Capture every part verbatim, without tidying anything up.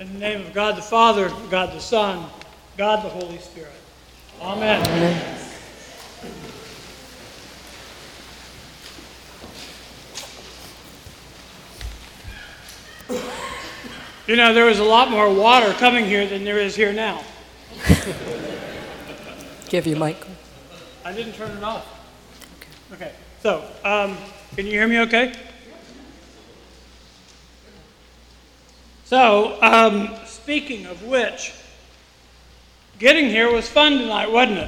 In the name of God the Father, God the Son, God the Holy Spirit. Amen. Amen. You know, there was a lot more water coming here than there is here now. Give you, Michael. I didn't turn it off. Okay. Okay. So, um, can you hear me okay? So, um, speaking of which, getting here was fun tonight, wasn't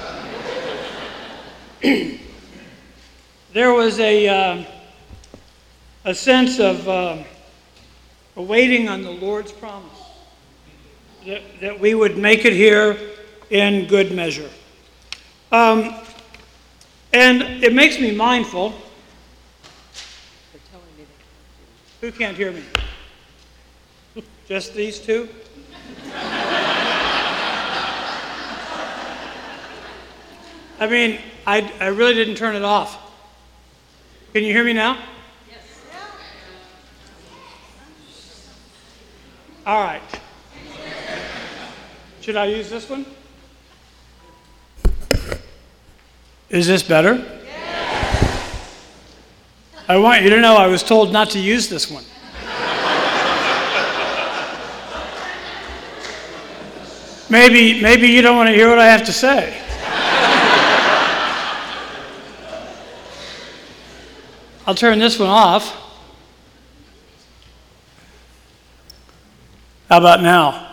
it? There was a, uh, a sense of uh, waiting on the Lord's promise, that, that we would make it here in good measure. Um, and it makes me mindful. Who can't hear me? Just these two? I mean, I, I really didn't turn it off. Can you hear me now? Yes. All right. Should I use this one? Is this better? Yes. I want you to know I was told not to use this one. Maybe, maybe you don't want to hear what I have to say. I'll turn this one off. How about now?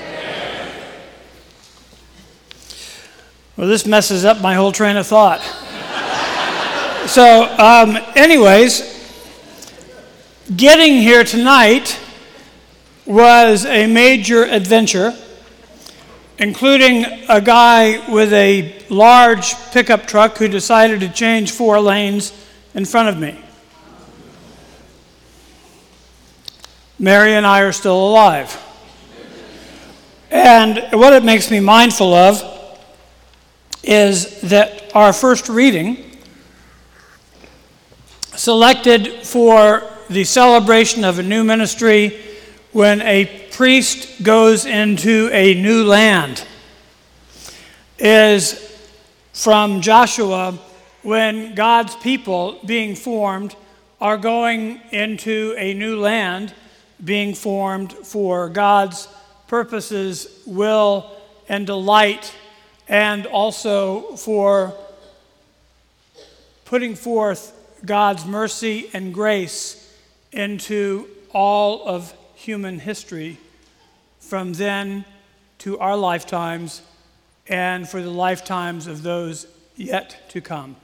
Well, this messes up my whole train of thought. So, um, anyways, getting here tonight was a major adventure, including a guy with a large pickup truck who decided to change four lanes in front of me. Mary and I are still alive. And what it makes me mindful of is that our first reading, selected for the celebration of a new ministry when a priest goes into a new land, is from Joshua, when God's people being formed are going into a new land, being formed for God's purposes, will, and delight, and also for putting forth God's mercy and grace into all of human history, from then to our lifetimes and for the lifetimes of those yet to come.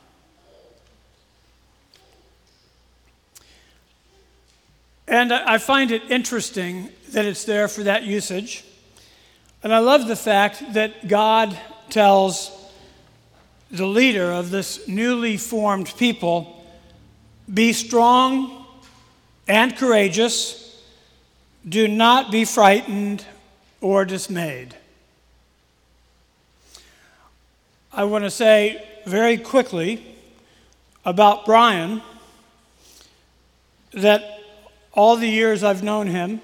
And I find it interesting that it's there for that usage. And I love the fact that God tells the leader of this newly formed people, be strong and courageous. Do not be frightened or dismayed. I want to say very quickly about Brian that all the years I've known him,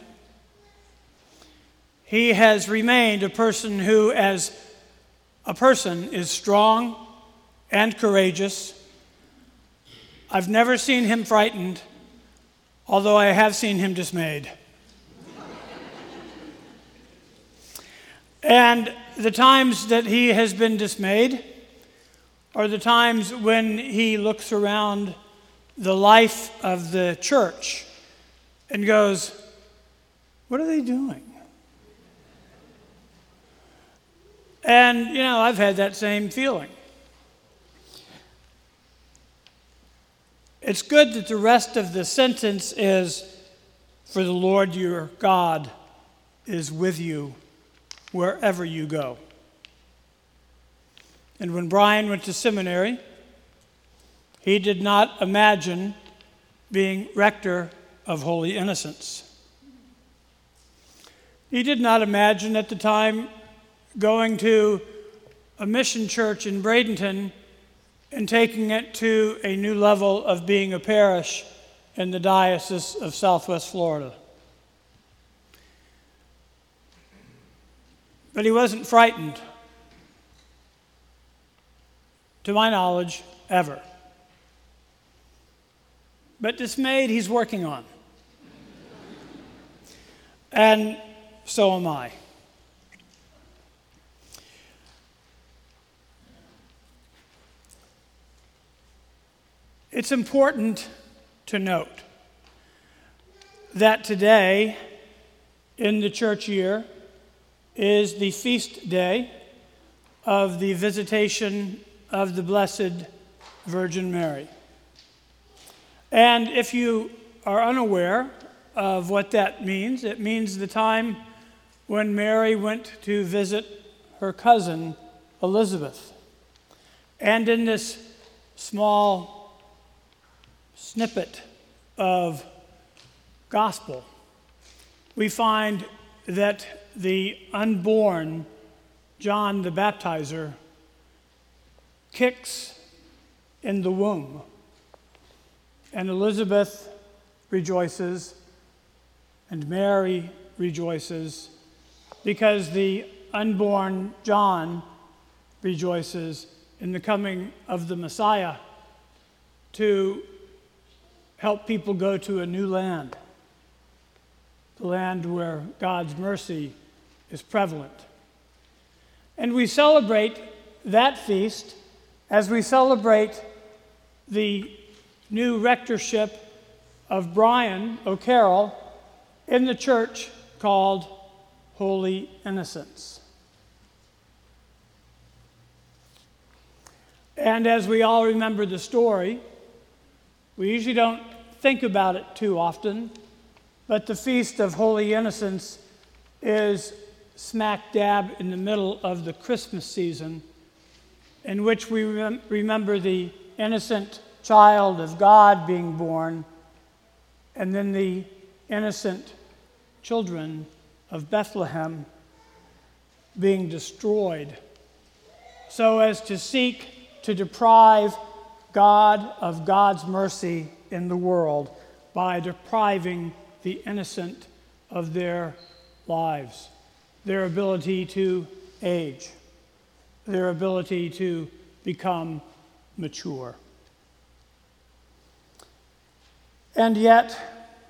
he has remained a person who, as a person, is strong and courageous. I've never seen him frightened, although I have seen him dismayed. And the times that he has been dismayed are the times when he looks around the life of the church and goes, what are they doing? And, you know, I've had that same feeling. It's good that the rest of the sentence is, for the Lord your God is with you wherever you go. And when Brian went to seminary, he did not imagine being rector of Holy Innocents. He did not imagine at the time going to a mission church in Bradenton and taking it to a new level of being a parish in the Diocese of Southwest Florida. But he wasn't frightened, to my knowledge, ever. But dismayed, he's working on. And so am I. It's important to note that today in the church year is the feast day of the Visitation of the Blessed Virgin Mary. And if you are unaware of what that means, it means the time when Mary went to visit her cousin Elizabeth. And in this small snippet of gospel, we find that the unborn John the Baptizer kicks in the womb, and Elizabeth rejoices, and Mary rejoices, because the unborn John rejoices in the coming of the Messiah to help people go to a new land, the land where God's mercy is prevalent. And we celebrate that feast as we celebrate the new rectorship of Brian O'Carroll in the church called Holy Innocents. And as we all remember the story, we usually don't think about it too often, but the Feast of Holy Innocents is smack dab in the middle of the Christmas season, in which we rem- remember the innocent child of God being born, and then the innocent children of Bethlehem being destroyed, so as to seek to deprive God of God's mercy in the world by depriving the innocent of their lives, their ability to age, their ability to become mature. And yet,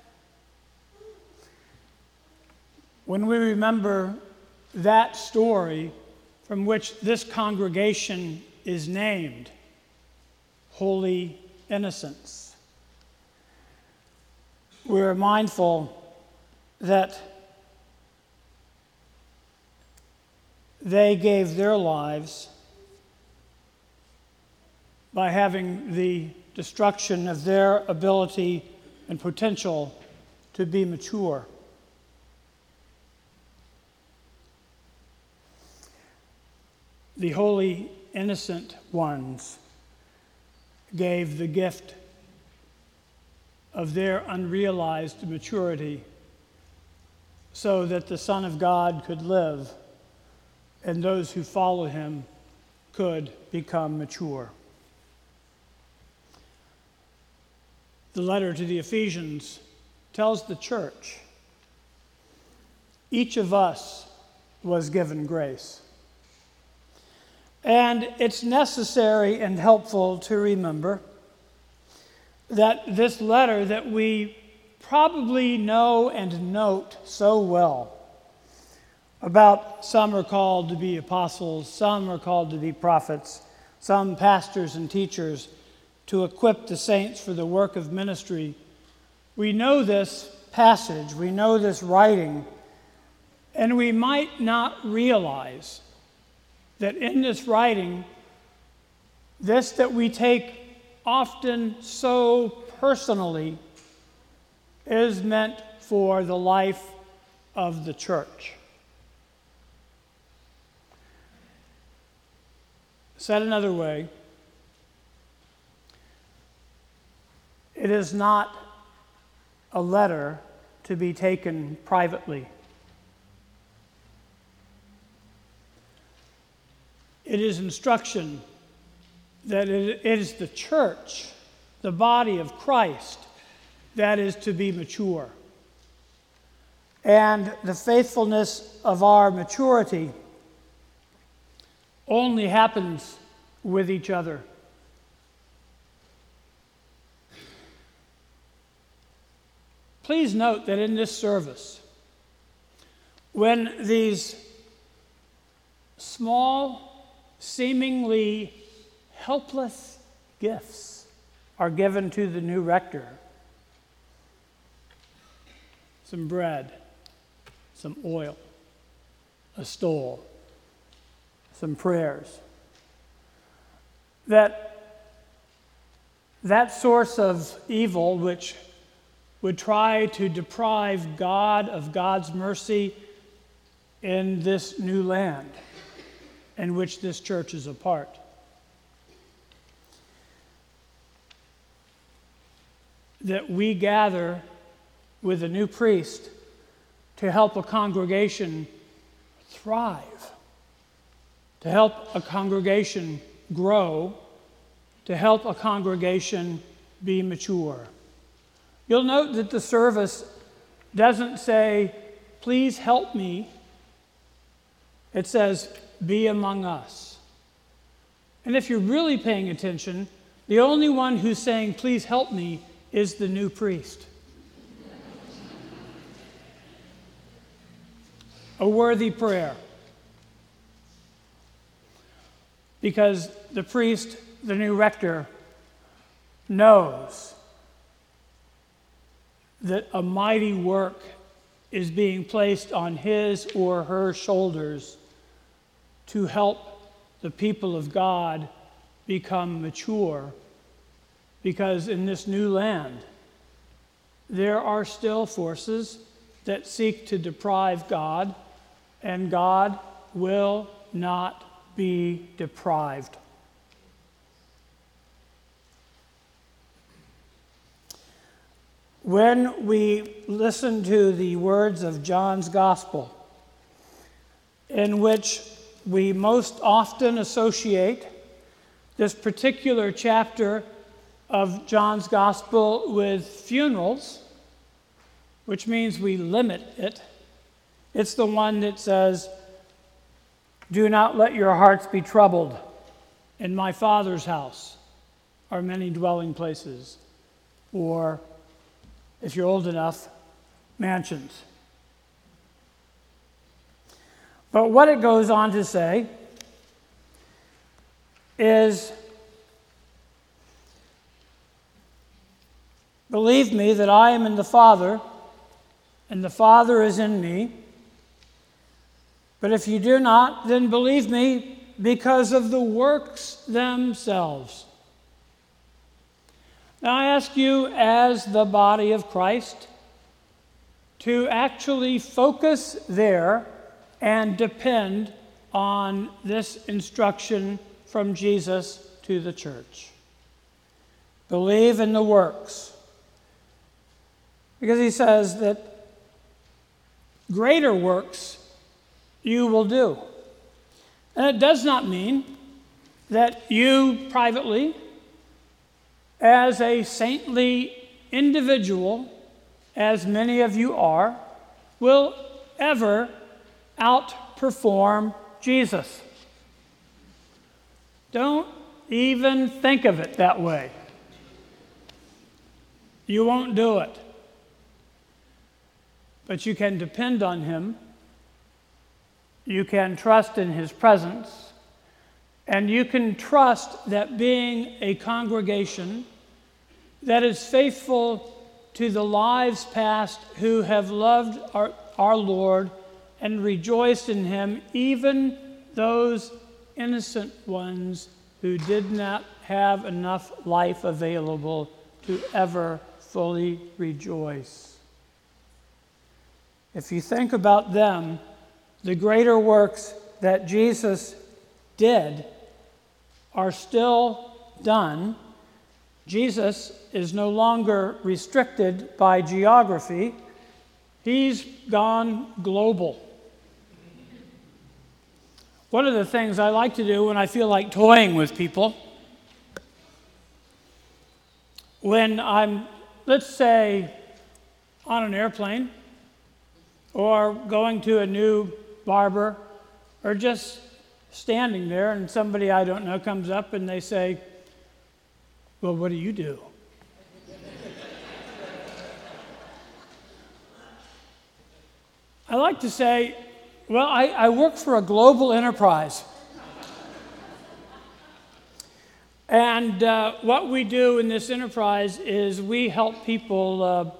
when we remember that story from which this congregation is named, Holy Innocents, we're mindful that they gave their lives by having the destruction of their ability and potential to be mature. The holy innocent ones gave the gift of their unrealized maturity so that the Son of God could live and those who follow him could become mature. The letter to the Ephesians tells the church, each of us was given grace. And it's necessary and helpful to remember that this letter that we probably know and note so well about some are called to be apostles, some are called to be prophets, some pastors and teachers to equip the saints for the work of ministry. We know this passage, we know this writing, and we might not realize that in this writing, this that we take often so personally is meant for the life of the church. Said another way, it is not a letter to be taken privately. It is instruction that it is the church, the body of Christ, that is to be mature. And the faithfulness of our maturity only happens with each other. Please note that in this service, when these small, seemingly helpless gifts are given to the new rector, some bread, some oil, a stole, some prayers, that that source of evil which would try to deprive God of God's mercy in this new land in which this church is a part. That we gather with a new priest to help a congregation thrive, to help a congregation grow, to help a congregation be mature. You'll note that the service doesn't say, please help me. It says, be among us. And if you're really paying attention, the only one who's saying, please help me, is the new priest. A worthy prayer. Because the priest, the new rector, knows that a mighty work is being placed on his or her shoulders to help the people of God become mature. Because in this new land, there are still forces that seek to deprive God, and God will not be deprived. When we listen to the words of John's Gospel, in which we most often associate this particular chapter of John's Gospel with funerals, which means we limit it, it's the one that says, do not let your hearts be troubled. In my Father's house are many dwelling places, or if you're old enough, mansions. But what it goes on to say is, believe me that I am in the Father, and the Father is in me. But if you do not, then believe me because of the works themselves. Now I ask you, as the body of Christ, to actually focus there and depend on this instruction from Jesus to the church. Believe in the works. Because he says that greater works you will do. And it does not mean that you privately, as a saintly individual, as many of you are, will ever outperform Jesus. Don't even think of it that way. You won't do it. But you can depend on him. You can trust in his presence. And you can trust that being a congregation that is faithful to the lives past who have loved our, our Lord and rejoiced in him, even those innocent ones who did not have enough life available to ever fully rejoice. If you think about them, the greater works that Jesus did are still done. Jesus is no longer restricted by geography. He's gone global. One of the things I like to do when I feel like toying with people, when I'm, let's say, on an airplane, or going to a new barber, or just standing there, and somebody I don't know comes up and they say, "Well, what do you do?" I like to say, "Well, I, I work for a global enterprise." And uh, what we do in this enterprise is we help people uh,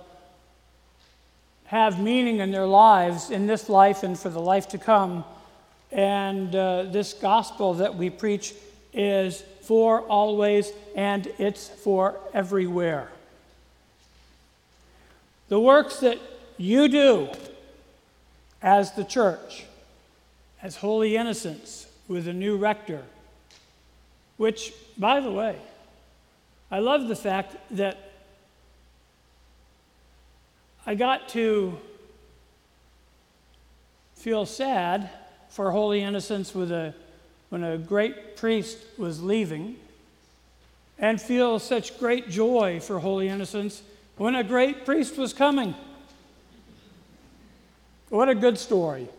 have meaning in their lives, in this life and for the life to come. And uh, this gospel that we preach is for always, and it's for everywhere. The works that you do as the church, as Holy Innocents with a new rector, which, by the way, I love the fact that I got to feel sad for Holy Innocents with a, when a great priest was leaving, and feel such great joy for Holy Innocents when a great priest was coming. What a good story.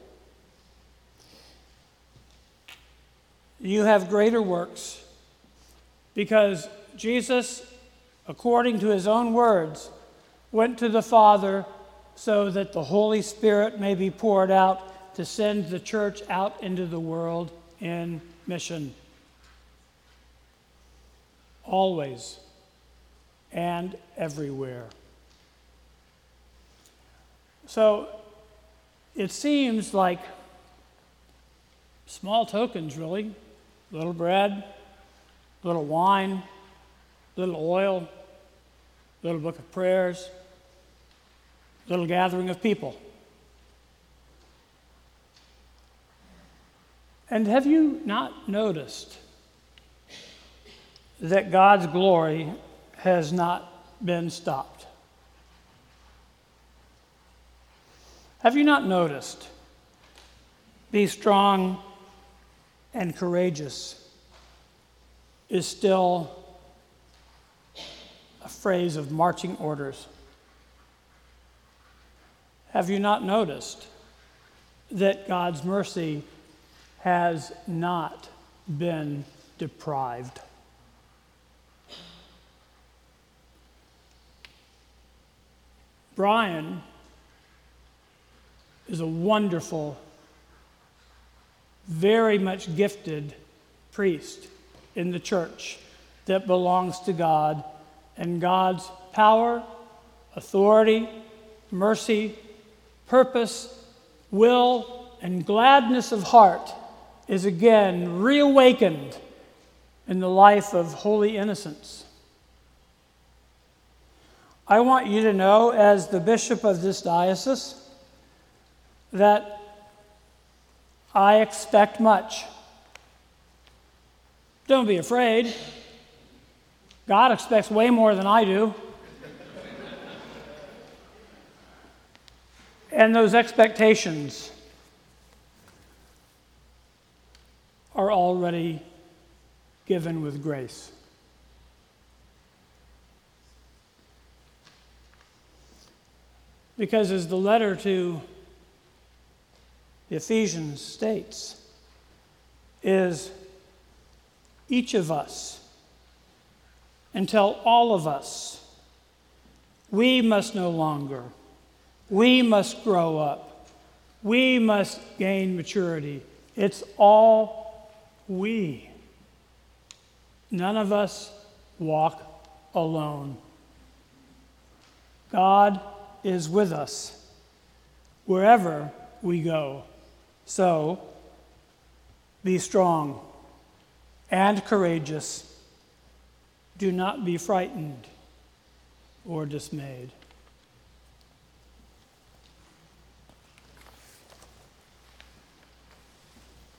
You have greater works because Jesus, according to his own words, went to the Father so that the Holy Spirit may be poured out to send the church out into the world in mission. Always and everywhere. So it seems like small tokens, really. Little bread, little wine, little oil, little book of prayers, little gathering of people. And have you not noticed that God's glory has not been stopped? Have you not noticed? Be strong and courageous is still a phrase of marching orders. Have you not noticed that God's mercy has not been deprived? Brian is a wonderful, very much gifted priest in the church that belongs to God, and God's power, authority, mercy, purpose, will, and gladness of heart is again reawakened in the life of Holy Innocents. I want you to know, as the bishop of this diocese, that I expect much. Don't be afraid. God expects way more than I do. And those expectations are already given with grace. Because as the letter to the Ephesians states, is each of us, until all of us, we must no longer, we must grow up, we must gain maturity. It's all we. None of us walk alone. God is with us wherever we go. So, be strong and courageous. Do not be frightened or dismayed.